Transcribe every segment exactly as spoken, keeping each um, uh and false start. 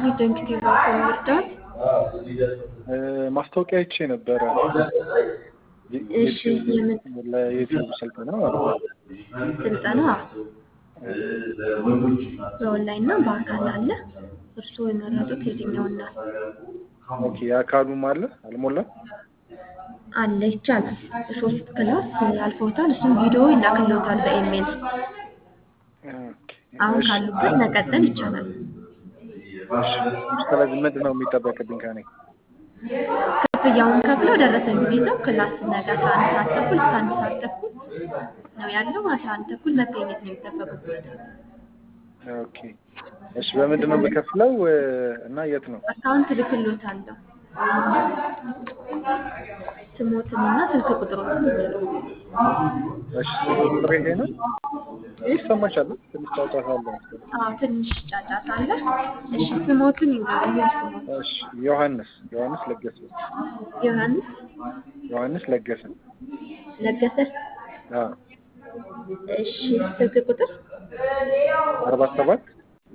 identity document ልርዳት? ማስታወቂያ አይቼ ነበረ እሺ የምን ለዩቲዩብ ስልጠና ማለት ነው። ስልጠና በኦንላይን ነው በአካል አለ? እርስዎ የመረጡት የትኛውን ነው? ኦኬ የአካሉም አለ አልሞላም? አለ ይቻላል። ሶስት ክላስ አልፈውታል። እሱም ቪዲዮ ይላክልዎታል በኢሜል። አሁን ካሉበት መቀጠል ይቻላል። ስለዚህ ምንድን ነው የሚጠበቅብኝ ከኔ? ክፍያውን ከፍለው ደረሰኙን ይዘው ክላስ ነገ አስራ አንድ ሰዓት ተኩል እስከ አንድ ሰዓት ተኩል ነው ያለው። አስራ አንድ ተኩል መገኘት ነው የሚጠበቅበት። ኦኬ እሺ በምንድን ነው የምከፍለው እና የት ነው? አካውንት ልክልዎታለሁ። ስሞትንና ስልክ ቁጥሮትን ይዘው። እሺ ስልክ ቁጥሬ ይሄ ነው? ይሰማሻል? ትንሽ ጫጫታ አለ መሰለኝ። አዎ ትንሽ ጫጫታ አለ። እሺ ስሞትን ይዘው። ስሞት እሺ ዮሐንስ ዮሐንስ ለገሰ ዮሐንስ ዮሐንስ ለገሰ ለገሰ። አዎ እሺ ስልክ ቁጥር አርባ ሰባት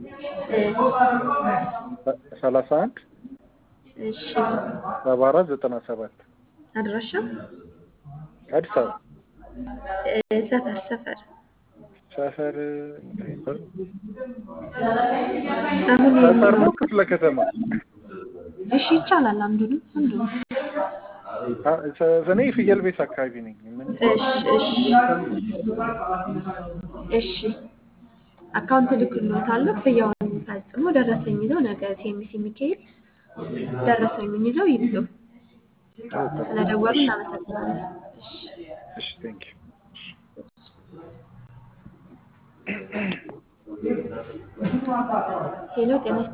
ሰላሳ አንድ እሺ ሰባ አራት ዘጠና ሰባት አድራሻ አዲስ አበባ ሰፈር ሰፈር ሰፈር አሁን ሰፈር ነው ክፍለ ከተማ? እሺ ይቻላል። አንዱንም አንዱንም እኔ ፍየል ቤት አካባቢ ነኝ። ምን እሺ እሺ እሺ አካውንት ልክልዎታለሁ። ክፍያውን ፈጽመው ደረሰኝ ይዘው ነገ ሴሚሲ ሚካኤል ደረሰኙን ይዘው ይምጡ። ስለደወሉ እናመሰግናለን። እሺ እሺ ቴንክ ዩ ሄሎ ጤና